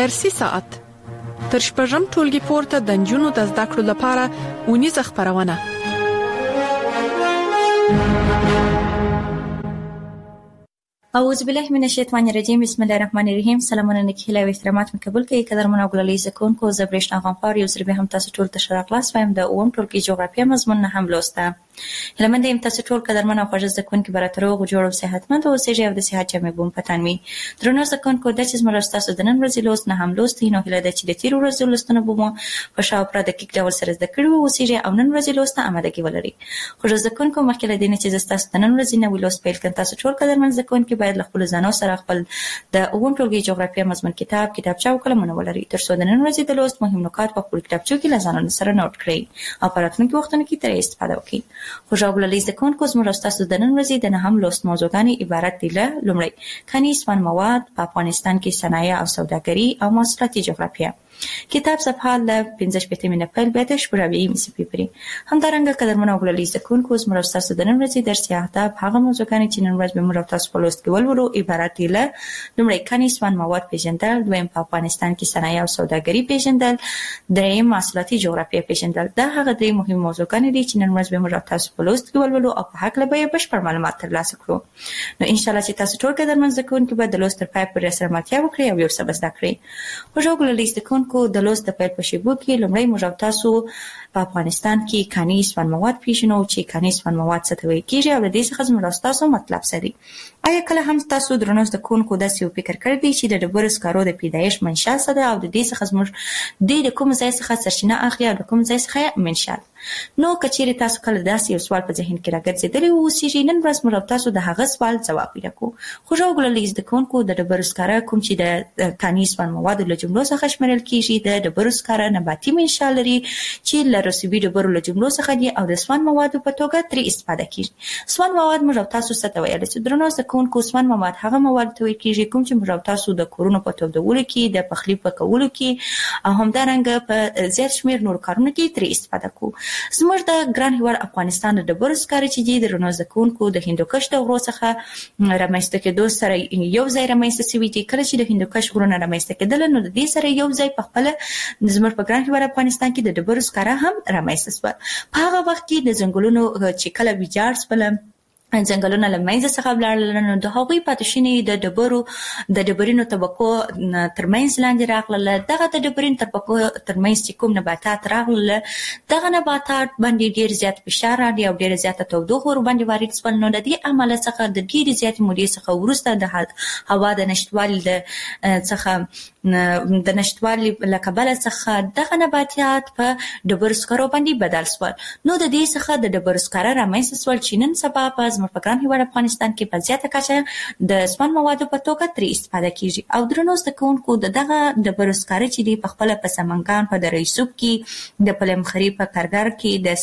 درسي ساعت تر شپږم ټولګي پورته د نجونو د زده کړو لپاره اونیزه خپرونه. اعوذ بالله من الشیطان الرجیم. بسم الله الرحمن الرحیم. سلامونه نکهله او احترامات مقبول کړئ قدرمن او ګلالي زکونکو زبرشنا غنفار یو سره به هم تاسو ټول ته شرح کلاس وایم د اوم ټولګي جغرافیه مضمون نه هم لوسته. هلمند ایم تاسو ټول قدرمن او خوږ زکونکو براترو جوړ او صحتمند او سیجه او د صحت جامې بوم پتانوي. درنو زکونکو د چیز مرسته تاسو د نن ورځې لوست نه هم لوستي نو هله د چې د تیر ورځې لوستنه بوم په شاو پر د کیک ډول سره زده کړو او سیجه او نن ورځې لوسته آمادګي ولري. خوږ زکونکو مخکې له دې نه چې تاسو د نن ورځې نو لوست پیل کړئ تاسو ټول قدرمن زکونکو باید خپل ځانو سره خپل د اوم ټولګي جغرافیه مضمون کتابچه او قلمونه ولري تر څو د نن ورځې د لوست مهم نکات په خپل کتابچو کې لازانه سره نوٹ کړئ او په راتلونکي وختونو کې ترې استفاده وکړئ. خوشاله زکونکو زموږ تاسو د نن ورځې د نهم لوست موضوعګانی عبارت دي له لومړی خنیز فن مواد په افغانستان کې صنایع او سوداګري او محصولاتي جغرافیه. کتاب صفحه ل 15 منه پیل به د شپږوي مصفي پرې همدارنګه قدرمن او ګلالي زکونکو زموږ تاسو د نن ورځې درس یاته هغه موضوعګانی چې نن ورځ به موږ تاسو په لوست کې ولولو عبارت دي له لومړی خنیز فن مواد پیژندل، دویم په افغانستان کې صنایع او سوداګري پیژندل، دریم محصولاتي جغرافیه پیژندل. دا هغه درې مهم موضوعګانی دي چې نن ورځ به موږ تاسو په لوست کې ولولو او په حق له به بشپړ معلومات ترلاسه کړو. نو ان شاء الله چې تاسو ټول قدرمن زکونکو به د لوست تر پای پورې سره ملتیا وکړئ او یو څه زده کړئ. خوږ ګلالي زکونکو د لوست د پیل په شیبو کې لومړی موږ تاسو په افغانستان کې خنیز فن مواد پیژنو چې خنیز فن مواد څه ته وایي کیږي او د دې څخه زموږ تاسو مطلب سری. آیا کله هم تاسو درنو زکونکو داسې یو فکر کړی دی چې د ډبرو سکارو د پیدایښت منشأ څه ده او د دې څخه زموږ د کوم ځای څخه سرچینه اخلي او د کوم ځای څخه منشأ؟ نو کچېرې تاسو کله داسې یو سوال په ذهن کې راګرځېدلی اوسېږي نن ورځ موږ تاسو د هغه سوال ځواب پیدا کوو. خوږ ګلالي زکونکو د ډبرو سکاره کوم چې د خنیز فن موادو له جملو څخه شمیرل کیږي د ډبرو سکاره نباتي منشأ لري چې له رسوبي ډبرو له جملو څخه دي او د سون موادو په توګه ترې استفاده کیږي. سون مواد موږ تاسو څه ته ویل چې درنو زکونکو سون مواد هغه مواد ته ویل کیږي کوم چې موږ تاسو د کورونو په تودولو کې د پخلي په کولو کې او همدارنګه په زیات شمیر نور کارونو کې ترې استفاده کوو. زموږ د ګران هیواد افغانستان د ډبرو سکاره چې دي د درنو زکونکو د هندوکش د غرو څخه رامنځته کېدو سره یو ځای رامنځته شوي دي. کله چې د هندوکش غرونه رامنځته کېدل نو د دې سره یو ځای په خپل زموږ په ګران هیواد افغانستان کې د ډبرو سکاره هم رامنځته شول. په هغه وخت کې د ځنګلونو چې کله ویجاړ شول ځنګلونه له منځه څخه ولاړل نو د هغوی پاتې شونې د ډبرینو طبقو ترمنځ لاندې راغلل. دغه د ډبرینو طبقو ترمنځ چې کوم نباتات راغلل دغه نباتات باندې ډیر زیات فشار راغی او ډیر زیاته تودوخه ور باندې وارد شول. نو د دې عمل څخه د ډیر زیات مودې څخه وروسته د هوا د نشټوالي څخه د نشټوالي له کبله څخه دغه نباتات په ډبرو سکرو باندې بدل شول. نو د دې څخه د ډبرو سکاره رامنځته شول چې نن سبا په زموږ په ګران هیواد افغانستان کې په زیاته کچه د سون موادو په توګه ترې استفاده کیږي. او درنو زکونکو دغه ډبرو سکاره چې دی په خپل په سمنګان په دره یوسف کې د پلمخري په کارګر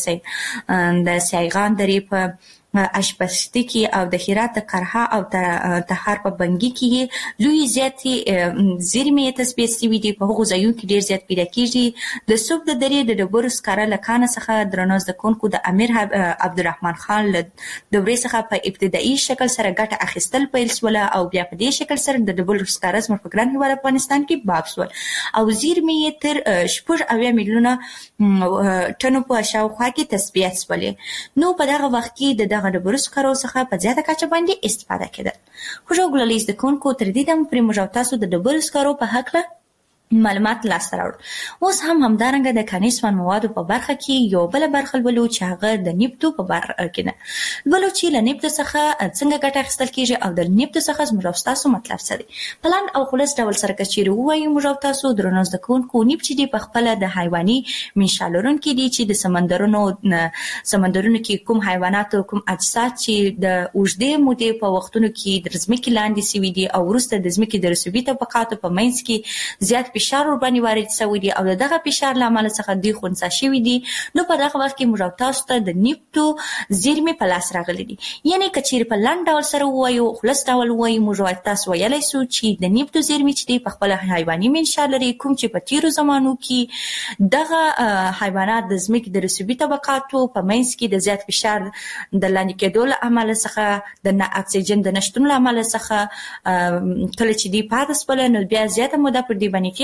کې د سیغان درې په اشپستی کې او د هرات کرها او تهار په بنګي کې لوی زیاتې زیرمې تثبیت شوي دي. په هغو ځایونو کې ډیر زیات پیدا کیږي. د صوب د درې د ډبرو سکاره له کانه څخه درنو زکونکو د امیر عبدالرحمن خان له دورې څخه په ابتدایي شکل سره ګټه اخیستل پیل شول او بیا په دې شکل سره د ډبرو سکاره زموږ په ګران هیواد افغانستان کې باب شول او زیرمې یې تر 8 میلیونه ټنو په شاوخوا کې تثبیت شولې. نو په دغه وخت کې د ډبرو سکرو څخه په زیاته کچه باندې استفاده کېدل. خوږ ګلالي زکونکو تر دې دمه پرې موږ تاسو د ډبرو سکرو په هکله معلومات لاسته راوړل. اوس هم همدارنګه د خنیز فن موادو په برخه کې یو بل برخه ولولو چې هغه د نفتو په برخه کې ده. ولولو چې له نفتو څخه څنګه ګټه اخیستل کیږي او د نفتو څخه زموږ تاسو مطلب څه دی. په لاندې او خلاص ډول سره کچېرو وایي موږ تاسو درنو زکونکو نفت چې دی په خپل د حیواني منشأ لرونکي دي چې د سمندرونو کې کوم حیوانات او کوم اجساد چې د اوږدې مودې په وختونو کې د ځمکې لاندې شوي دي او وروسته د ځمکې د رسوبي طبقاتو په منځ کې زیات فشار ور باندې وارد شوی دی او دغه فشار له امله څخه دوی خنثی شوي دي. نو په دغه وخت کې موږ تاسو ته د نفتو زیرمې په لاس راغلي دي. یعنی کچېرې په لاندې ډول سره ووایو خلاص ډول ووایو موږ تاسو ویلی شو چې د نفتو زیرمې چې دی په خپل حیواني منشأ لري کوم چې په تیرو زمانو کې دغه حیوانات د ځمکې د رسوبي طبقاتو په منځ کې د زیات فشار د لاندې کېدو له امله څخه د اکسیجن د نشتون له امله څخه کله چې دی پاتې شول نو بیا زیاته موده پر دې باندې تیر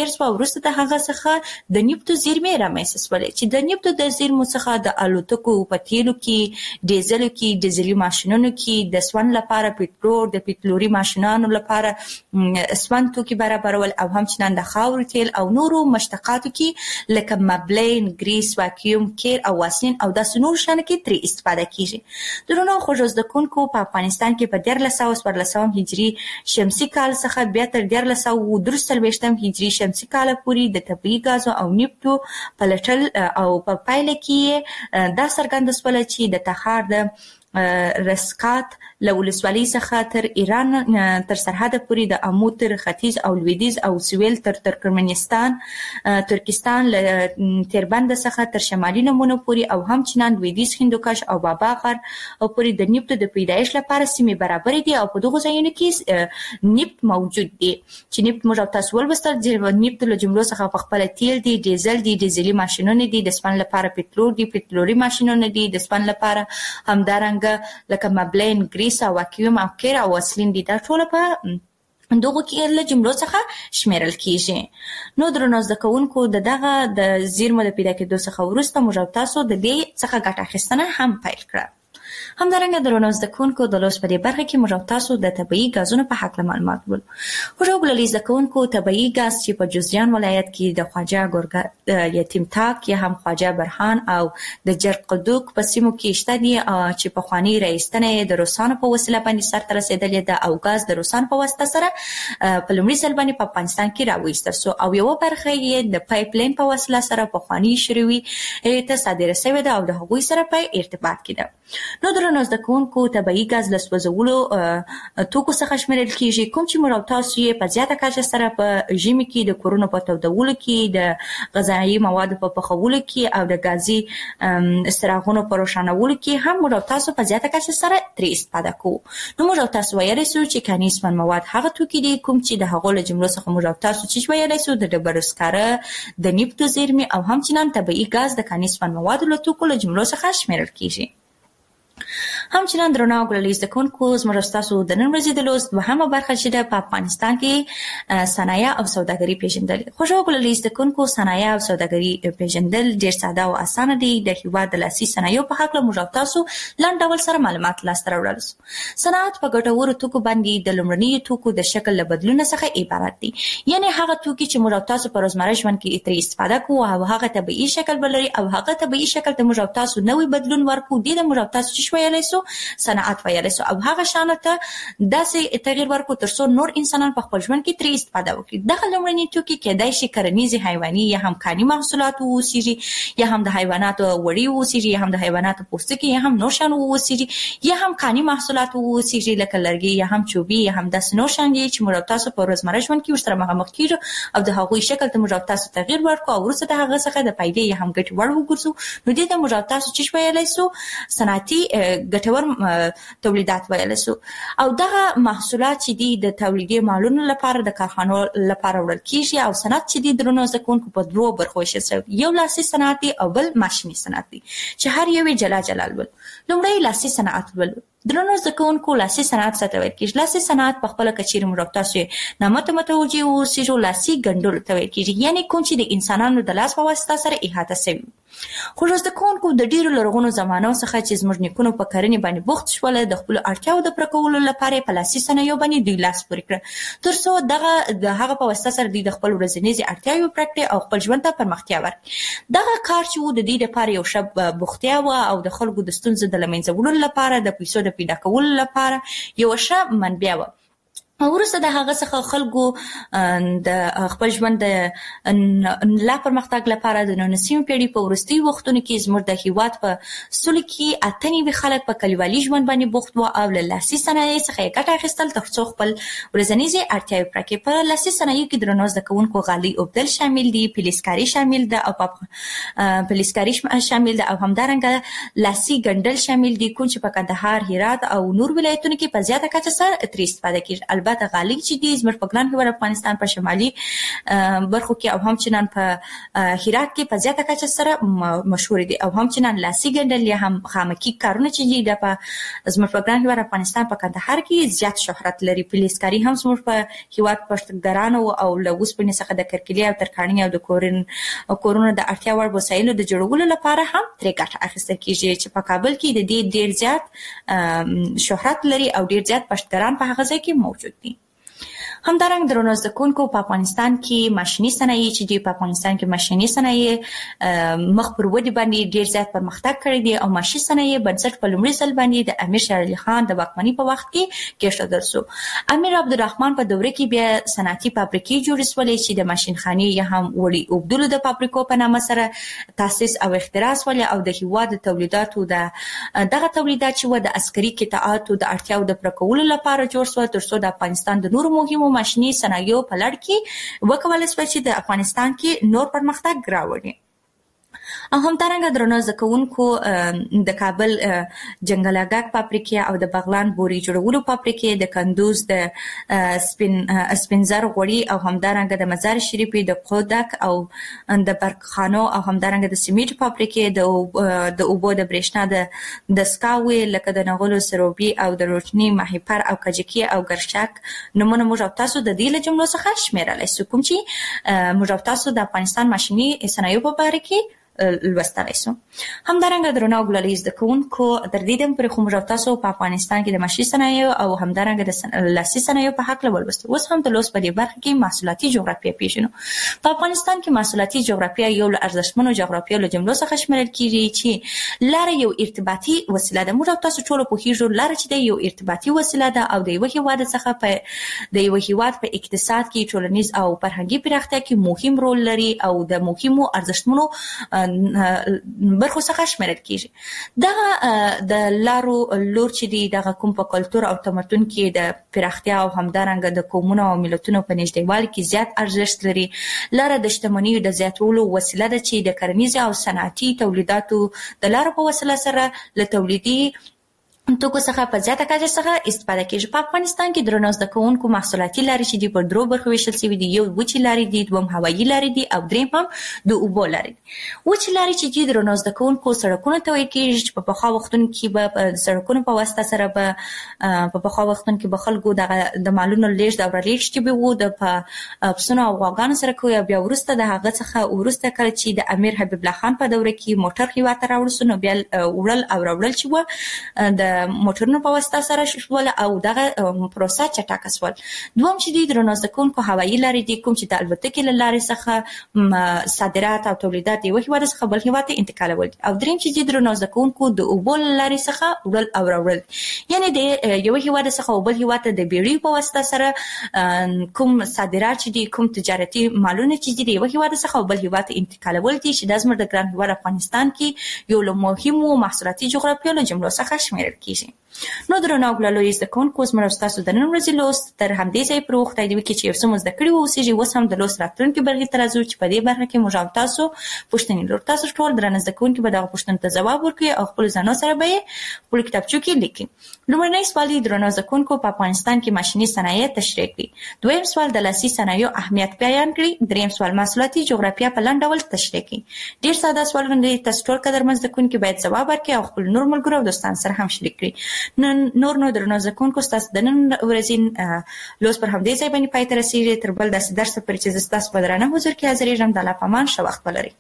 تیر شو. وروسته د هغه څخه د نفتو زیرمې رامنځته شولې چې د نفتو د زیرمو څخه د الوتکو په تیلو کې، ډیزل کې، ډیزلي ماشینونو کې د سون لپاره پټرول، د پټلوري ماشینانو لپاره سون توکي برابرول او همچنان د خاورو تیل او نورو مشتقاتو کې لکه مبلین، گریس، واکیوم کیر او واسلین او د نور شان کې ترې استفاده کیږي. درنو خوږ زدکونکو په افغانستان کې په 1414 هجری شمسي کال څخه بیا تر 1423 هجری شمسي کال پورې د طبيعي غازو او نفتو پلټل او په پایله کې دا څرګند شول چې د تخار د رسکات له ولسوالۍ څخه تر ایران تر سرحد پورې د امو تر ختیځ او لویدیځ او سویل تر ترکمنستان، ترکستان له تیربند څخه تر شمالي نمونه پورې او همچنان لویدیځ هندوکش او بابا غر او پورې د نفتو د پیدایش لپاره سیمې برابر دي او په دغه ځایونو کې نفت موجود دي چې نفت موږ تاسو ولوستل چې نفت له جملو څخه په خپل تیل دي، ډیزل دي، ډیزلي ماشینونه دي، د سپن لپاره پټرول دي، پټلوري ماشینونه دي، د سپن لپاره همدارنګه لکه مبلین، گریس او واکیوم او کیر او واسلین دي. دا ټول په دغه کې له جملو څخه شمیرل کیږي. نو درنو زده کوونکو دغه د زیرمو د پیدا کېدو څخه وروسته موږ تاسو د دې څخه ګټه اخیستنه هم پیل کړه. همدارنګه درنو زده کوونکو د لوست په دې برخه کې موږ تاسو د طبيعي غازونو په حق معلومات ول. خوږ ګللي زده کوونکو طبيعي غاز چې په جوزجان ولایت کې د خواجه ګورګا یتیم تاک یا هم خواجه برهان او د جرقدوق په سیمو کې شته دي چې په خواني رئیستنه د روسانو په وسیله باندې سرته رسیدلې ده او غاز د روسانو په واسطه سره په لومړي ځل باندې په افغانستان کې راوېستل شو او یو برخه یې د پایپ لاین په وسیله سره په خواني شروي ته صادره شوې ده او د هغوی سره په ارتباط کې ده. نو درنو زده کوونکو طبيعي غاز له سوځولو توکو څخه شمیرل کیږي کوم چې موږ تاسو یې په زیاته کچه سره په ژمي کې د کورونو په تودولو کې، د غذایي موادو په پخولو کې او د غازي استراغونو په روښانولو کې هم موږ تاسو په زیاته کچه سره ترې استفاده کوو. نو موږ تاسو ویلی سو چې کانیسمن مواد هغه توکي دي کوم چې د هغو له جملو څخه موږ تاسو چې ویلی سو د ډبرو سکاره، د نفتو زیرمې او همچنان طبيعي غاز د کانیسمن موادو له توکو له جملو څخه شمیرل کیږي. همچنان درنو ګللي زده کوونکو زموږ تاسو د نن ورځې د لوست دوهمه برخه چې په افغانستان کې صنایع او سوداګري پیژندل. خوږ ګللي زده کوونکو صنایع او سوداګري پیژندل ډیر ساده او اسانه دي. د هیواد د لاسي صنایعو په حق له موږ تاسو لاندې ډول سره معلومات لاسته راوړل. صنعت په ګټورو توکو باندې د لومړنیو توکو د شکل له بدلون څخه عبارت دي. یعنی هغه توکي چې موږ تاسو په روزمره ژوند کې ترې استفاده کوو او هغه طبيعي شکل بلري او هغه طبيعي شکل ته موږ تاسو نوې بدلون ورکو دي د موږ تاسو چې ویلی سو صنعت ویلی سو او هغه شانه ته داسې تغییر ورکو ترڅو نور انسانان په خپل ژوند کې ترې استفاده وکړي. دغه لومړني توکي کېدای شي کرنیزې، حیواني یا هم کاني محصولات واوسیږي یا هم د حیواناتو وړي واوسیږي یا هم د حیواناتو پوستکي یا هم نور شان واوسیږي یا هم کاني محصولات واوسیږي لکه لرګي یا هم چوبي یا هم داسې نور شان دي چې موږ تاسو په روزمره ژوند کې ورسره مخامخ کیږو او د هغوی شکل ته موږ تاسو تغییر ورکو او وروسته د هغه څخه د فایدې یا هم ګټې وړ وګرځو. نو دې ته موږ تاسو چې ویلی سو صنعتي ګټور تولیدات ویل سو او دغه محصولات چې دي د تولیدي مالونو لپاره د کارخانو لپاره وړل کیږي او صنعت چې دي درنو زده کوونکو په دوه برخو ویشل. یو لاسي صنعت دی او بل ماشیني صنعت دی چې هر یو جلا جلا ول. لومړی لاسي صنعت ول. درنو زده کوونکو لاسي صنعت څه ته ویل کیږي؟ لاسي صنعت په خپل کچیر موږ تاسو نه متوجه اوسئ لاسي ګنډل ته ویل کیږي یعنی کوم چې د انسانانو د لاس په واسطه سره احاطه شوی. خو زده کوونکو د ډیرو لرغونو زمانو څخه چې زموږ نیکونو په کرنې باندې بوخت شول د خپل اړتیاو د پوره کولو لپاره په لاسي صنایعو باندې دوی لاس پورې کړ ترڅو د هغه په واسطه سره دوی د خپل ورځنیزې اړتیاوې پوره کړي او خپل ژوند ته پرمختیا ورکړي. دغه کار چې د دې لپاره یو ښه بوختیا و او د خلکو د ستونزو د له منځه وړلو لپاره د پیسو د پیدا کولو لپاره یو ښه منبع و. وروسته د هغه څخه خلکو د خپل ژوند د لا پرمختګ لپاره د 19مې پیړۍ په وروستي وختونو کې زموږ د هیواد په سلو کې 98 خلک په کلیوالي ژوند باندې بوخت وو او له لاسي صنایعو څخه یې ګټه اخیستل ترڅو خپل ورځنیزې اړتیاوې پوره کړي. په لاسي صنایعو کې درنو زده کوونکو غالۍ اوبدل شامل دي، پلیسکاري شامل ده او پلیسکاري شامل ده او همدارنګه لاسي ګنډل شامل دي کوم چې په کندهار، هرات او نور ولایتونو کې په زیاته کچه سره ترې استفاده کیږي. البته غالي چې دي زموږ په ګران هیواد افغانستان په شمالي برخو کې او هم چنان په هرات کې په زیاته کچه سره مشهور دي او هم چنان لاسي ګنډل یا هم خامکي کارونه چې دي د په زموږ په ګران هیواد افغانستان په کندهار کې زیات شهرت لري. پولیسکاري هم زموږ په هیواد پښتګرانو او له اوسپنې څخه د کرکلي او ترکاڼي او د کورونو د اړتیا وړ وسایلو د جوړولو لپاره هم ترې ګټه اخیستل کیږي چې په کابل کې د دې ډیر زیات شهرت لري او ډیر زیات پښتګران په هغه ځای کې موجود دي. همدارنګه درنو زده کوونکو په افغانستان کې ماشيني صنایع چې دی په افغانستان کې ماشيني صنایع مخ پر ودی باندې ډیر زیات پرمختګ کړی دی او ماشيني صنایع بنسټ په لومړي ځل باندې د امیر شیر علي خان د واکمنۍ په وخت کې کېښودل شو. امیر عبدالرحمن په دوره کې بیا صنعتي فابریکې جوړې شولې چې د ماشين خانې یا هم وړي اوبدلو د فابریکو په نامه سره تاسیس او اختراع شولې او د هیواد تولیداتو دغه تولیدات چې د عسکري قطعاتو د اړتیاو د پوره کولو لپاره جوړ شو ترڅو د افغانستان د نورو مهمو ماشيني صنایعو په لړ کې وکولای شو چې د افغانستان کې نور پرمختګ راوړي. او همدارنګه درنو زده کوونکو د کابل جنگلاګاک فابریکې او د بغلان بوري جوړولو فابریکې د کندوز د سپینزر غوړي او همدارنګه د مزار شریف د قودک او د برقخانو او همدارنګه د سیمنټ فابریکې د اوبو د برېښنا د سکاوي لکه د نغلو سروبي او د روشنی ماهیپر او کجکی او ګرشک نمونه موږ تاسو د دې له جملو څخه شمیرلای شو کوم چې موږ تاسو د افغانستان ماشيني صنایعو په اړه کې لوستلای شو. همدارنګه درنو غوړلې زده کوونکو تر دې دم پر کوم تاسو په افغانستان کې د ماشي صنایع او همدارنګه د لاسي صنایع په حق ولوستو. اوس هم د لوس په دې برخه کې محصولاتي جغرافیه پیژنو. په افغانستان کې محصولاتي جغرافیه یو له ارزښتمنو جغرافیو له جملو څخه شمیرل کیږي چې لاره یو ارتباطي وسیله ده. موږ تاسو ټول په هیڅ لاره چې د یو ارتباطي وسیله ده او د یو هیواد څخه په د یو هیواد په اقتصاد کې ټولنیز او فرهنګي پراختیا کې مهم رول لري او د مهمو ارزښتمنو برخو څخه شمیرل کیږي. دا د لارو لور چې دی د کوم په کلچر او تمدن کې د پراختیا او همدارنګه د قومونو او ملتونو په نږدېوالي کې زیات ارزښت لري. لاره د شتمنیو د زیاتولو وسیله ده چې د کرنیز او صنعتي تولیداتو د لارو په وسیله سره له تولیدي توکو څخه په زیاته کچه څخه استفاده کیږي. په افغانستان کې درنو زده کوونکو محصولاتي لارې چې دی په درو برخو ویشل شوي دي. یو وچې لارې دي، دوم هوایي لارې دي او دریم هم د اوبو لارې دي. وچې لارې چې دی درنو زده کوونکو سړکونو ته ویل کیږي چې په پخوا وختونو کې به سړکونو په واسطه سره په پخوا وختونو کې به خلکو د مالونو لیږد او رالیږد چې به وو د پسونو او غواګانو سره کوي. بیا وروسته د هغه څخه وروسته کله چې د امیر حبیب الله خان په دوره کې موټر هیواد ته راوړل شو نو بیا وړل او راوړل چې و د موټرونو په واسطه سره شول او دغه پروسه چټکه شول. دوم چې دی درنو زده کوونکو هوایي لارې دي کوم چې د الوتکې له لارې څخه صادرات او تولیدات یو هیواد څخه بل هیواد ته انتقالول. او دریم چې دی درنو زده کوونکو د اوبو له لارې څخه وړل او راوړل، یعنی د یو هیواد څخه بل هیواد ته د بیړۍ په واسطه سره کوم صادرات چې دي کوم تجارتي مالونه چې دي یو هیواد څخه بل هیواد ته انتقالول دي چې د زموږ د ګران هیواد افغانستان کې یو له مهمو محصولاتي جغرافیو له جملو څخه شمیرل کیږي. نو درنو غوړلې زده کوونکو زموږ تاسو د نن ورځې لوست تر همدې ځای پرې وخت دی چې یو څه زده کړی وو چې اوس هم د لوست راتلونکي برخې ته راځو چې په دې برخه کې موږ تاسو پوښتنې لرو. تاسو ټول درنه زده کوونکي به دغه پوښتنو ته ځواب ورکړي او خپل ځانو سره به یې خپل کتابچو کې لیکي. لومړنی سوال دی درنو زده کوونکو په افغانستان کې ماشيني صنایع تشریح کړئ. دویم سوال د لاسي صنایعو اهمیت بیان کړئ. دریم سوال محصولاتي جغرافیه په لاندې ډول تشریح کړئ. ډیر ساده سوالونه دي، تاسو ټول قدرمن زده کوونکي باید ځواب ورکړي او خپل نور ملګرو او دوستانو سره هم شریک کړئ. نور درنو زده کوونکو تاسو د نن ورځې لوست پر همدې ځای باندې پای ته رسیږي. تر بل داسې درس پورې چې تاسو په درانه حضور کې حاضرېږم. د الله په امان، ښه وخت ولرئ.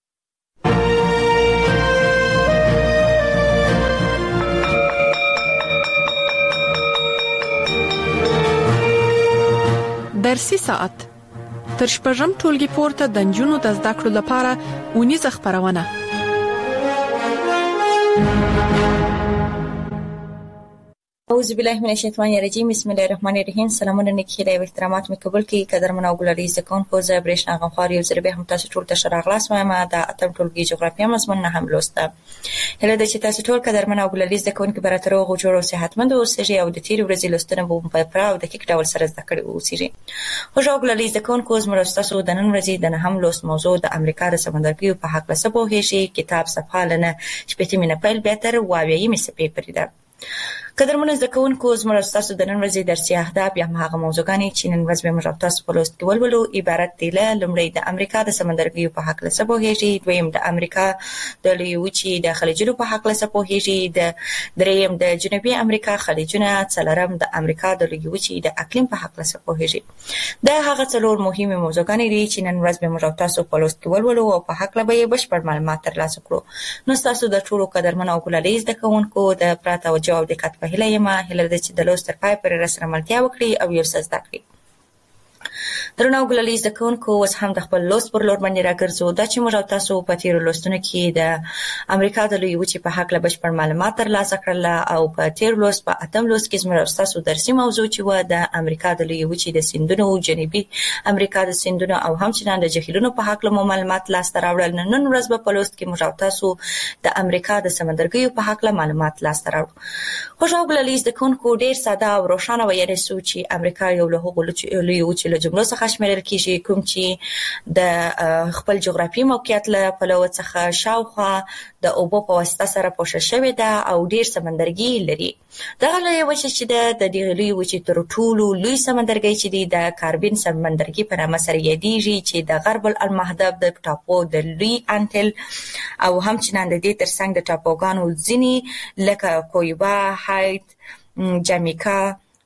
درسي ساعت تر شپږم ټولګي پورته د نجونو د زده کړو لپاره اونیزه خپرونه. اعوذ بالله من الشیطان الرجیم. بسم الله الرحمن الرحیم. سلامونه نیکی او احترامات مې قبول کړئ. قدرمن او ګلالي زکون کو زه برېښنا غفار یو ځل به هم تاسو ټول ته ښه راغلاست وایم. دا اتم ټولګي جغرافیه مضمون نه هم لوسته. هله د چې تاسو ټول قدرمن او ګلالي زکون کې براتر او جوړ او صحتمند اوسئ او د تیر ورځې لوستنه به په پراو د دقیق ډول سره زده کړئ اوسئ. خو جو ګلالي زکون کو زموږ تاسو د نن ورځې د نه هم لوست موضوع د امریکا د سمندرګیو په حق له سبو هیڅ کتاب صفحه لنه شپږمه پیل به تر واویې مې سپې پرې ده. قدرمن زده کوونکو زموږ تاسو د نن ورځې درسي اهداف یا هغه موضوعګانې چې نن ورځ به موږ تاسو په لوست کې ولولو عبارت دي له لومړی د امریکا د سمندرګیو په حق له څه پوهیږي، دویم د امریکا د لویې وچې د خلیجونو په حق له څه پوهیږي، د دریم د جنوبي امریکا خلیجونه، څلورم د امریکا د لویې وچې د اقلیم په حق له څه پوهیږي. دا هغه څلور مهمه موضوعګانې دي چې نن ورځ به موږ تاسو په لوست کې ولولو او په حق له به بشپړ معلومات ترلاسه کړو. نو تاسو د ټولو قدرمن او ګلالي زده کوونکو د پراته او جواب دقت په هیله یم چې د لوست تر پای پورې راسره ملتیا وکړي او یو څه زده کړي. درنو ګلالي زده کوونکو اوس هم د خپل لوست پر لور باندې راګرځو. دا چې موږ تاسو په تیرو لوستونو کې د امریکا د لویې وچې په حق له بشپړ معلومات ترلاسه کړل او په تیر لوست په اتم لوست کې موږ تاسو درسي موضوع چې و د امریکا د لویې وچې د سیندونو، جنوبي امریکا د سیندونو او همچنان د جهیلونو په حق له معلومات لاسته راوړل. نن ورځ په لوست کې موږ تاسو د امریکا د سمندرګیو په حق له معلومات لاسته راوړو. خوشو ګلالي زده کوونکو ډیر ساده او روښانه ویل شو چې امریکا یو له هغو لویې وچې له جملو څخه شمیرل کیږي کوم چې د خپل جغرافیایي موقعیت له پلوه څخه شاوخوا د اوبو په واسطه سره پوښل شوې ده او ډیر سمندرګي لري. دغه لویه وچه چې د دې لویې وچې تر ټولو لوی سمندرګي چې دی د کاربین سمندرګي په نامه سره یادېږي چې د غرب المحدب د ټاپو د لوی انټل او همچنان د دې ترڅنګ د ټاپوګانو ځینې لکه کویبا، هایت، جامیکا،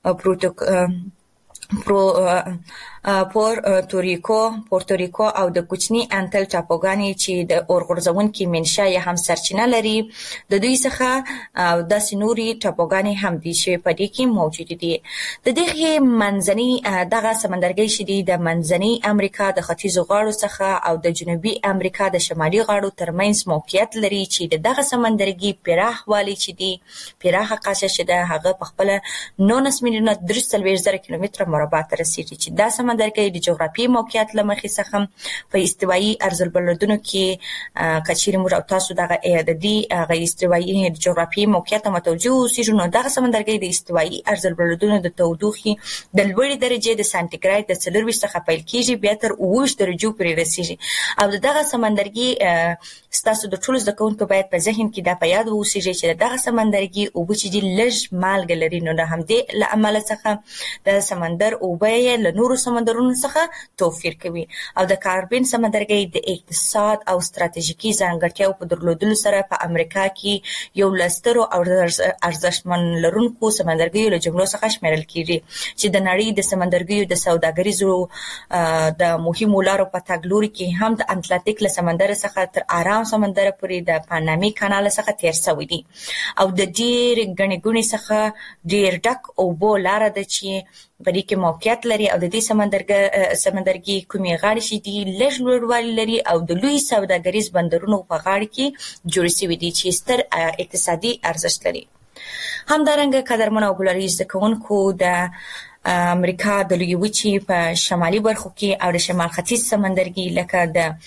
پورتوریکو او د کوچني انټل ټاپوګانې چې د اورغورځونکي منشا یا هم سرچینه لري د دوی څخه او د سنوري ټاپوګانې هم دي چې په دې کې موجود دي. د دغه منځني دغه سمندرګي چې دي د منځني امریکا د ختیځو غاړو څخه او د جنوبي امریکا د شمالي غاړو ترمنځ موقعیت لري چې دغه سمندرګي پراخوالی چې دي پراخه قاشه چې ده هغه په خپل 19 میلیونه 340,000 کیلومتره مربع ته رسیږي چې دا سمندرګي د جغرافیایي موقعیت له مخې څخه په استوایي ارض‌البلدونو کې کچېرې موږ او تاسو دغه د دې هغه استوایي جغرافیایي موقعیت ته متوجه اوسېږو نو دغه سمندرګي د استوایي ارض‌البلدونو د تودوخې د لوړې درجې د سانتیګراد د 40 څخه پیل کېږي بیا تر 20 درجو پورې رسیږي. او دغه سمندرګي ستاسو د ټولو زده کوونکو باید په ذهن کې دا په یاد اوسېږي چې دغه سمندرګي اوبه چې دي لږ مالګه لري نو د همدې له امله څخه د سمندر اوبه یې له نورو سمندرونو څخه توفیر کوي او د کاربین سمندرګي د اقتصاد او ستراتیژیکي ځانګړتیاو په درلودلو سره په امریکا کې یو لسترو او ارزښتمن لرونکو سمندرګیو له جملو څخه شمیرل کیږي چې د نړۍ د سمندرګیو د سوداګریزو د مهمو لارو په تګ لوري کې هم د اتلانتیک له سمندر څخه تر آرام سمندر پورې د پانامي کانال څخه تیر شوی دي او د ډیر غني ګونی څخه ډیر ډک اوبو لار ده چې په دې کې موقعیت لري او د دې سمندرګي کومې غاړې چې دي لږ لوړوالی لري او د لوی سوداګریز بندرونو په غاړه کې جوړ شوي دي چې ستر اقتصادي ارزښت لري. همدارنګه قدرمن او ګلالي زده کوونکو د امریکا د لویې وچې په شمالي برخو کې او د شمال ختیځ سمندرګي لکه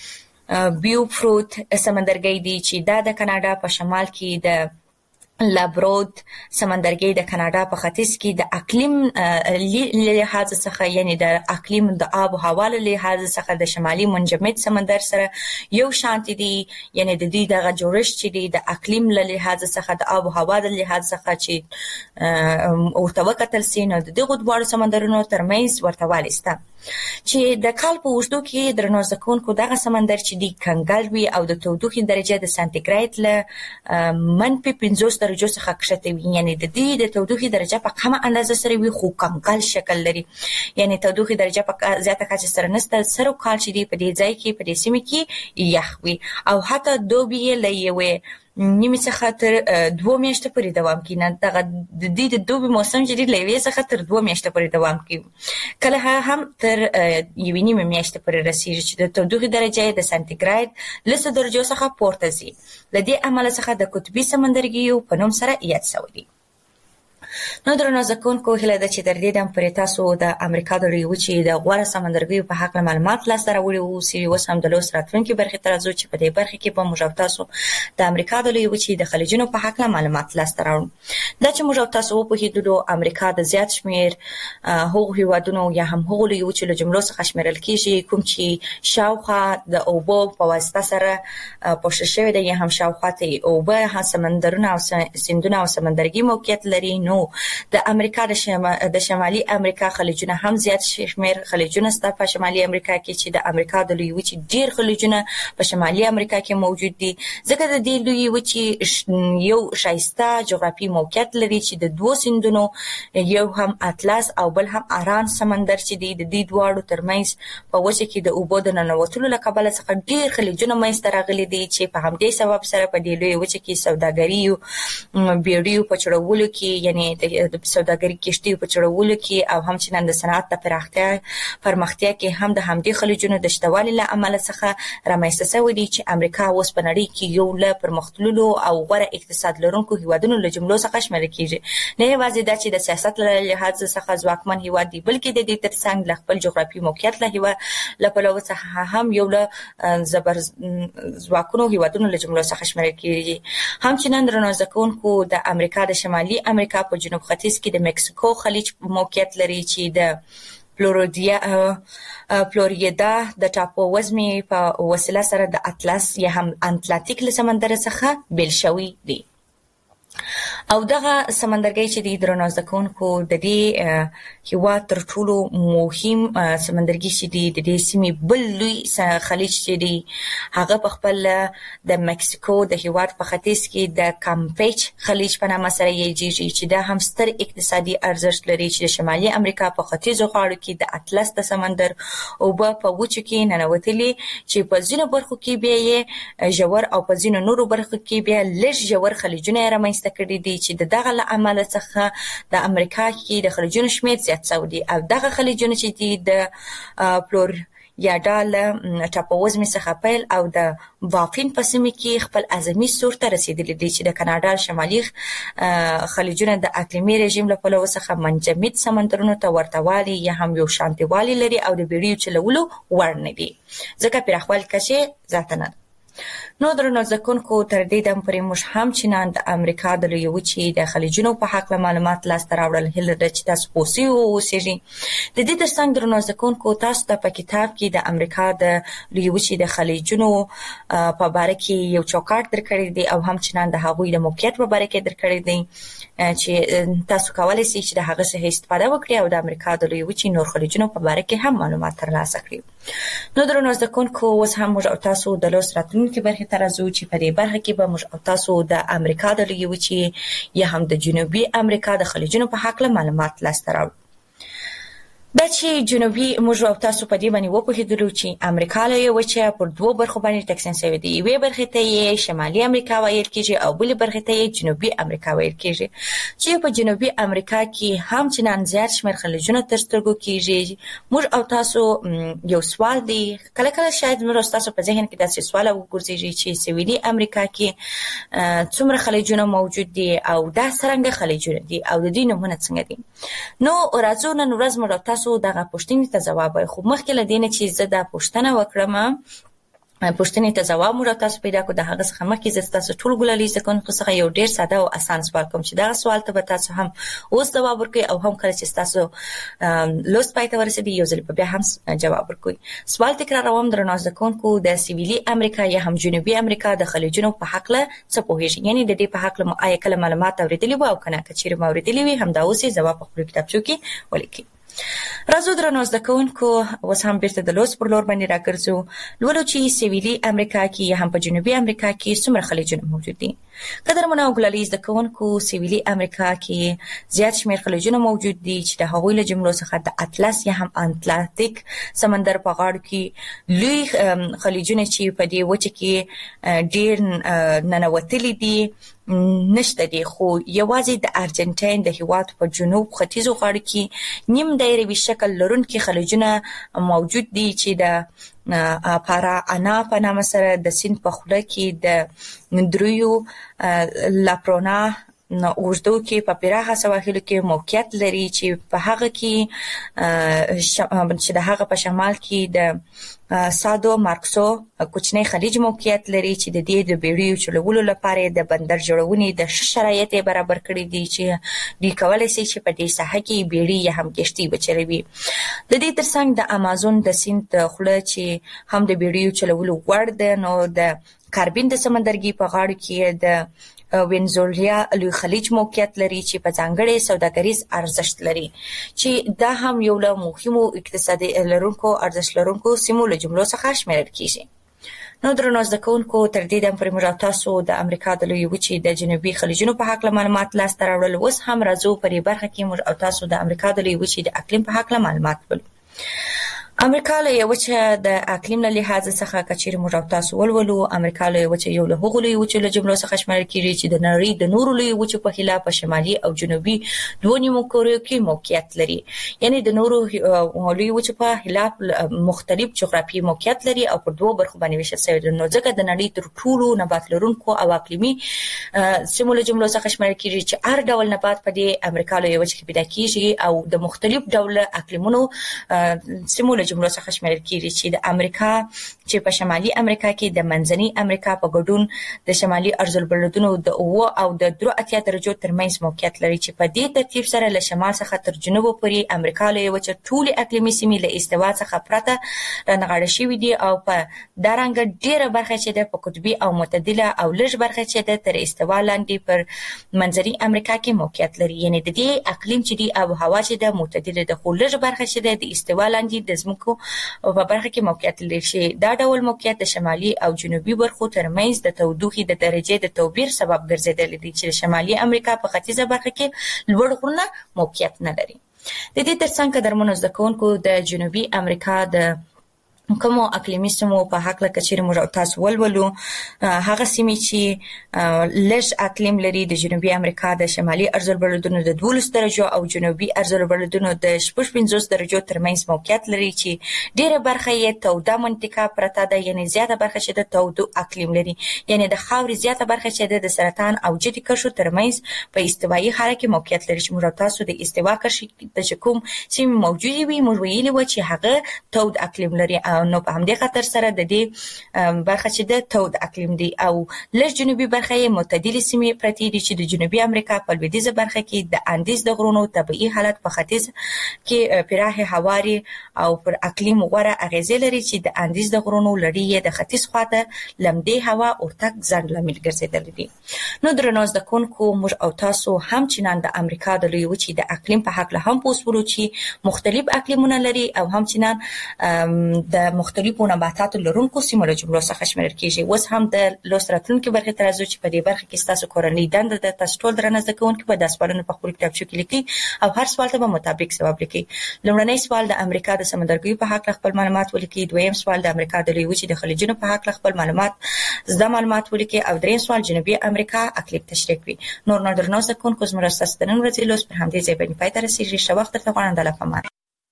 د بیوفروت سمندرګي دي چې دا د کاناډا په شمال کې د لابرود سمندرګي د کاناډا په ختیځ کې د اقلیم لحاظ څخه یعنی د اقلیم د آب او هوا لحاظ څخه د شمالي منجمد سمندر سره یو شانتي دي یعنی د دې دغه جوړښت چې دی د اقلیم لحاظ څخه د آب او هوا د لحاظ څخه چې ورته وکتل سي نو د دغه دوه سمندرونو ترمنځ ورته والی شته چې د کال په اوږدو کې درنو زده کوونکو دغه سمندر چې دی کنګل وي او د تودوخې درجه د سانتیګراد له -50 درجو څخه کښته وي یعنی د دې د تودوخې درجه په کمه اندازه سره وي خو کنګل شکل لري یعنی تودوخې درجه په زیاته کچه سره نسته سره کال چې دی په دې ځای کې په دې سیمه کې یخ وي او حتی دوبي له یوې نیمه څخه تر 2 میاشتې پورې دوام کوي. نه دغه د دې د دوبي موسم چې دی له یوې څخه تر 2 میاشتې پورې دوام کوي کله هم تر یوې نیمه میاشتې پورې رسیږي چې د تودوخې درجه د سانتیګراد له 100 درجو څخه پورته ځي. له دې امله څخه د قطبي سمندرګیو په نوم سره یاد شوی دی. نو درنو زده کوونکو هیله ده چې تر دې دم پورې تاسو د امریکا د لویې وچې د غوره سمندرګیو په حق معلومات لاسته راوړي اوسئ. اوس هم د لوست راتلونکي برخې ته راځو چې په دې برخه کې به موږ تاسو د امریکا د لویې وچې د خلیجونو په حق معلومات لاسته راوړو. دا چې موږ تاسو وپوهیدلو امریکا د زیات شمیر هغو هیوادونو یا هم هغو لویې وچې له جملو څخه شمیرل کیږي کوم چې شاوخوا د اوبو په واسطه سره پوښل شوی دی یا هم شاوخوا ته اوبه سمندرونه او سیندونه او سمندرګي موقعیت لري. نو د امریکا د شمالي امریکا خلیجونه هم زیات شمیر خلیجونه ستا په شمالي امریکا کې چې د امریکا د لوی وچې ډیر خلیجونه په شمالي امریکا کې موجود دي. ځکه د دې لوی وچې یو شایسته جغرافي موقعیت لري چې د دوه سیندونو یو هم اطلس او بل هم اران سمندر چې دی د دې دواړو ترمنځ په وچه کې د اوبو د ننوتلو له کبله څخه ډیر خلیجونه منځته راغلي دي چې په همدې سبب سره په دې لوی وچه کې سوداګري بیړیو په چړولو کې یعنی د سوداګري کشتیو په چړولو کې او همچنان د صنعت د پرمختیا کې هم د همدې خلیجونو د شتوالي له امله څخه رامنځته شوی دی چې امریکا اوس په نړۍ کې یو له پرمختللو او غوره اقتصاد لرونکو هیوادونو له جملو څخه شمیرل کیږي. نه یوازې دا چې د سیاست له لحاظ څخه ځواکمن هیواد دی بلکې د دې ترڅنګ له خپل جغرافي موقعیت له پلوه څخه هم یو له زبر ځواکونو هیوادونو له جملو څخه شمیرل کیږي. همچنان درنو ځکونکو د امریکا د شمالي امریکا په جنوب ختیځ کې د مکسیکو خلیج موقعیت لري چې د فلوریدا د ټاپو وزمې په وسیله سره د اطلس یا هم اتلانتیک له سمندر څخه بیل شوی دی. او دغه سمندرګي چې د درنو ځکونکو د دې هیواد تر ټولو مهم سمندرګي چې د دې سیمې بل لوی خلیج چې دی هغه په خپل د مکسیکو د هیواد په ختیځ کې د کامپیچ خلیج په نامه سره یادېږي چې دا هم ستر اقتصادي ارزښت لري چې د شمالي امریکا په ختیځو غاړو کې د اطلس د سمندر اوبه په وچو کې ننوتلي چې په ځینو برخو کې بیا یې ژور او په ځینو نورو برخو کې بیا لږ ژور خلیجونه رامنځته کړي دي چې دغه له امله څخه د امریکا کې د خلیجونو شمیر زیات شوی دی او دغه خلیجونه چې دي د فلوریدا له ټاپو وزمې څخه پیل او د بافین په سیمه کې خپل اعظمي سور ته رسیدلي دي چې د کاناډا شمالي خلیجونه د اقلیمي رژیم له پلوه څخه منجمد سمندرونو ته ورتهوالي یا هم یو شانتیوالي لري او د بیړیو چلولو وړ نه دي ځکه پراخوالي کچه ذاته نه. نو درنو ځکونکو تر دې دم پورې موږ همچنان د امریکا د لوی وچې د خلیجونو په هکله معلومات لاسته راوړل هیله ده چې تاسو پوه شئ اوسئ. د دې ترڅنګ درنو ځکونکو تاسو ته په کتاب کې د امریکا د لوی وچې د خلیجونو په باره کې یو چوکاټ درکړی دی او همچنان د هغوی د موقعیت په باره کې درکړی دی چې تاسو کولای شئ چې د هغه څخه استفاده وکړئ او د امریکا د لوی وچې نور خلیجونو په باره کې هم معلومات ترلاسه کړئ. نو درنو ځکونکو اوس هم موږ تاسو د لوست راتلونکي برخې ته راځو چې په دې برخه کې به موږ تاسو د امریکا د لوی وچې یا هم د جنوبي امریکا د خلیجونو په هکله معلومات لاسته راوړو. دا چې جنوبي موږ تاسو په دې باندې وپوهیدلو چې امریکا لوی وچه پر دوه برخو باندې تقسیم شوې ده. یوې برخې ته یې شمالي امریکا ویل کېږي او بلې برخې ته یې جنوبي امریکا ویل کېږي چې په جنوبي امریکا کې همچنان زیات شمېر خلیجونه تر سترګو کېږي. موږ او تاسو یو سوال دی کله کله شاید موږ تاسو په ذهن کې داسې سوال وګرځي چې سویلي امریکا کې څومره خلیجونه موجود دي او دا څنګه خلیجونه دي او د دې نمونه څنګه دي. نو راځو نن ورځ موږ تاسو دغه پوښتنې ته ځواب وایو خو مخکې له دې نه چې زه دا پوښتنه وکړم پوښتنې ته ځواب موږ تاسو پیدا کو د هغه څخه مخکې زه تاسو ټول ګلالي ځکونکو څخه یو ډیر ساده او اسان سوال کوم چې دا سوال ته به تاسو هم اوس ځواب ورکړئ او هم کله چې تاسو لوست پای ته ورسېږي یو ځل بیا هم جواب ورکړئ. سوال تکراروم درنو ځکونکو د سویلي امریکا یا هم جنوبي امریکا د خلیجونو په حق له څه پوهیږئ یعنی د دې په حق له آیا کله معلومات اوریدلی وو او کنه کچېر ما اوریدلی وي هم دا اوس جواب په خپل کتابچو کې ولیکئ. راځو درنو ځکونکو اوس هم بیرته د لوست پر لور باندې راګرځو. لولو چې سویلي امریکا کې یا هم په جنوبي امریکا کې څومره خلیجونه موجود دي. قدرمنو ګلالي ځکونکو سویلي امریکا کې زیات شمېر خلیجونه موجود دي چې د هغوی له جملو څخه د اطلس یا هم اتلانتیک سمندر په غاړو کې لوی خلیجونه چې په دې وچه کې ډیر ننوتلي دي نشته دي خو یوازې د ارجنټاین د هیواد په جنوب ختیځو غاړو کې نیم دایروي شکل لرونکي خلیجونه موجود دي چې د پارا انا په نامه سره د سیند په خوله کې د دریو لاپرونا اوږدو کې په پراخه سواحلو کې موقعیت لري چې په هغه کې چې د هغه په شمال کې د سادو مارکسو کوچنی خلیج موقعیت لري چې د دې د بیړیو چلولو لپاره د بندر جوړونې د شرایط برابر کړي دي چې دوی کولای شي چې په دې ساحه کې بیړۍ یا هم کشتۍ وچلوي. د دې ترڅنګ د امازون د سیند خوله چې هم د بیړیو چلولو وړ ده نو د کاربین د سمندرګي په غاړو کې د وینزویلا لوی خلیج موقعیت لري چې په ځانګړي سوداګریز ارزښت لري چې دا هم یو له مهمو اقتصادي لرونکو ارزښت لرونکو سیمو له جملو څخه شمیرل کیږي. نو درنو زده کوونکو تر دې دمه پورې موږ تاسو د امریکا د لویې وچې د جنوبي خلیجونو په حق معلومات لاسته راوړل. اوس هم راځو په برخه کې موږ تاسو د امریکا د لویې وچې د اقلیم په حق معلومات ولولو. امریکا له یو چې د اقلیم له لحاظ څخه کچیر موږ تاسو ولولو. امریکا له یو چې یو له هغو لویې وچې له جملو څخه شمېرل کیږي چې د نړۍ د نورو لویې وچو په خلاف په شمالي او جنوبي دوه نیمو کورو کې موقعیت لري. یعنی د نورو لویې وچو په خلاف مختلف جغرافیایي موقعیت لري او په دوه برخو باندې ویشل شوی دی. نو ځکه د نړۍ تر ټولو نبات لرونکو او اقلیمي سیمو له جملو څخه شمېرل کیږي چې هر ډول نبات په دې امریکا له یو وچې کې پیدا کیږي او د مختلف ډول اقلیمونو سیمو جملو څخه شمیرل کیږي چې د امریکا چې په شمالي امریکا کې د منځنۍ امریکا په ګډون د شمالي ارزالبلدونو د 9 او د 3 درجو ترمنځ موقعیت لري چې په دې ترتیب سره له شمال څخه تر جنوب پورې امریکا له یو ټولي اقلیمي سیمې له استوا څخه پرته رانغاړل شوې دي او په دارنګ ډیره برخه چې د قطبي او معتدله او لږ برخه چې د تر استوا لاندې پر منځنۍ امریکا کې موقعیت لري. یعنی د دې اقلیم چې دی او هوا چې د معتدله د خو لږ برخه چې د استوا لاندې د زمکو او په برخه کې موقعیت لري چې دا ډول موقعیت د شمالي او جنوبي برخو ترمنځ د تودوخې د درجې د توپیر سبب ګرځیدلی دی چې شمالي امریکا په ختیځه برخه کې لوړ غرونه موقعیت نه لري. د دې ترڅنګ درمنو زده کوونکو د جنوبي امریکا د کومو اقلیمي سیمو په حق له کچیر موږ تاسو ولولو. هغه سیمې چې لږ اقلیم لري د جنوبي امریکا د شمالي ارزالبلدونو د 12 درجو او جنوبي ارزالبلدونو د 15 درجو ترمنځ موقعیت لري چې ډیره برخه یې توده منطقه پرته ده. یعنی زیاته برخه چې د تودو اقلیم لري. یعنی د خاورې زیاته برخه چې د سرطان او جدي کرښو ترمنځ په استوایي حاره کې موقعیت لري چې موږ تاسو د استوا کرښې د کوم سیمې موجوده وي موږ ویلي و چې هغه تود اقلیم لري. نو په همدې خاطر سره د دې برخه چې د تود اقلیم دی او لږ جنوبي برخه یې معتدلې سیمې پرتې دي چې د جنوبي امریکا په لویدیځه برخه کې د اندیز د غرونو طبیعي حالت په ختیځ کې پراخه هواري او پر اقلیم غوره اغیزې لري چې د اندیز د غرونو لړۍ یې د ختیځ خواته لمدې هوا ورتګ ځنډ لامل ګرځېدلی دي. نو درنو زده کوونکو موږ او تاسو هم چنان د امریکا د لویې وچې د اقلیم په حق له هم پوسولو چې مختلف اقلیمونه لري او هم چنان د مختلفو نباتاتو لرونکو سیمو له جملو څخه شمیرل کیږي. اوس هم د لوست راتلونکي برخه ته راځو چې په دې برخه کې تاسو کورنۍ دنده د تاسو ټول درنه زده کوونکي په داس سوالونو په خپل کتابچو کې لیکي او هر سوال ته به مطابق جواب لیکي. لومړنی سوال د امریکا د سمندرګیو په حق خپل معلومات ولیکي. دویم سوال د امریکا د لویې وچې د خلیجونو په حق خپل معلومات ولیکي او دریم سوال جنوبي امریکا اقلیم تشریح کوي. نور درنو زده کوونکو زموږ تاسو د نن ورځې لوست پر همدې ځای باندې پای ته رسیږي. ښه وخت درته غواړم. د الله پامان.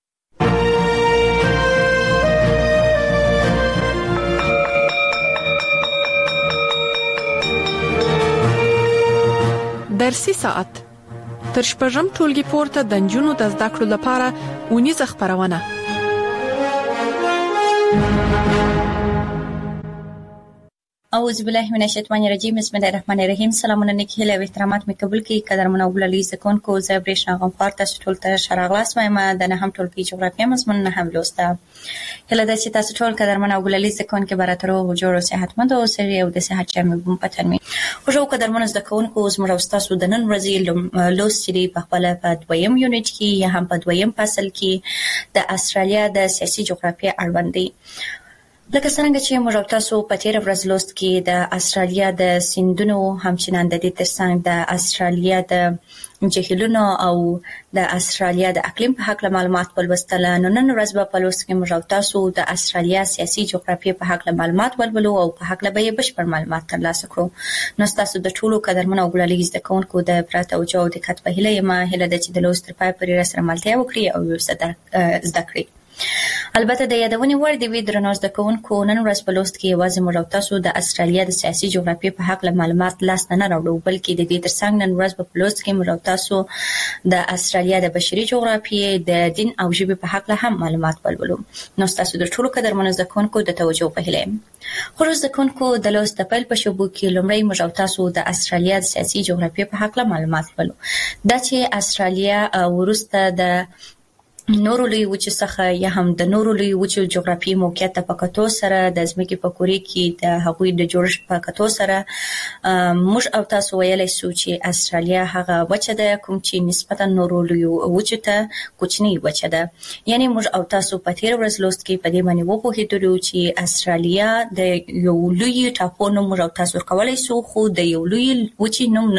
درسي ساعت تر شپږم ټولګي پورته د نجونو د زده کړو لپاره اونیزه خپرونه. اعوذ بالله من الشیطان الرجیم. بسم الله الرحمن الرحیم. سلامونه نیکی هیله او احترامات مې قبول کړئ. قدرمن او ګلالي زکونکو زه برېښنا غمخوار تاسو ټول ته ښه راغلاست وایم. د نهم ټولګي جغرافیه مضمون نه هم لوسته. هیله ده چې تاسو ټول قدرمن او ګلالي زکونکو براتر او جوړ او صحتمند اوسئ او د صحت چارې مو پتن وي. خو قدرمن زکونکو زموږ تاسو د نن ورځې لوست چې په خپل په دویم یونټ کې یا هم په دویم فصل کې د استرالیا د سیاسي جغرافیه اړوند دی. لکه څنګه چې موږ تاسو په تیر ورځ لوست کې د استرالیا د سیندونو همچنان د دې ترڅنګ د استرالیا د جهیلونو او د استرالیا د اقلیم په حق معلومات ولوستل. نو نن ورځ په لوست کې موږ تاسو د استرالیا سیاسي جغرافیه په حق معلومات ولولو او په حق به بشپړ معلومات ترلاسه کړو. نو تاسو د ټولو قدرمن او ګلالي زده کوونکو د پراته او جو د کتب هیله یم هیله ده چې د لوست تر پای پورې سره ملتیا وکړي او یو څه زده کړئ. البته د یادونې وړ دی درنو زده کوونکو نن ورځ په لوست کې یوازې موږ تاسو د استرالیا د سیاسي جغرافیې په حق معلومات لاس نه راوړو بلکې د دې ترڅنګ نن ورځ په لوست کې موږ تاسو د استرالیا د بشري جغرافیې د دین او ژبې په حق هم معلومات ولولو. نو تاسو د ټولو قدرمن زده کوونکو د توجه په هیله یم. خو زده کوونکو د لوست د پیل په شوبو کې لومړی موږ تاسو د استرالیا د سیاسي جغرافیې په حق معلومات ولولو. دا چې استرالیا ورسته د نورو لوی وچو څخه یا هم د نورو لوی وچو جغرافیایي موقعیت په کتو سره د ځمکې په کورې کې د هغوی د جوړښت په کتو سره موږ او تاسو ویلای شو چې استرالیا هغه وچه ده کوم چې نسبتا نورو لوی وچو ته کوچنی وچه ده. یعنی موږ او تاسو په تیر ورځ لوست کې په دې باندې وپوهیدلو چې استرالیا د یو لوی ټاپو نوم موږ او تاسو کولای شو، خو د یو لوی وچې نوم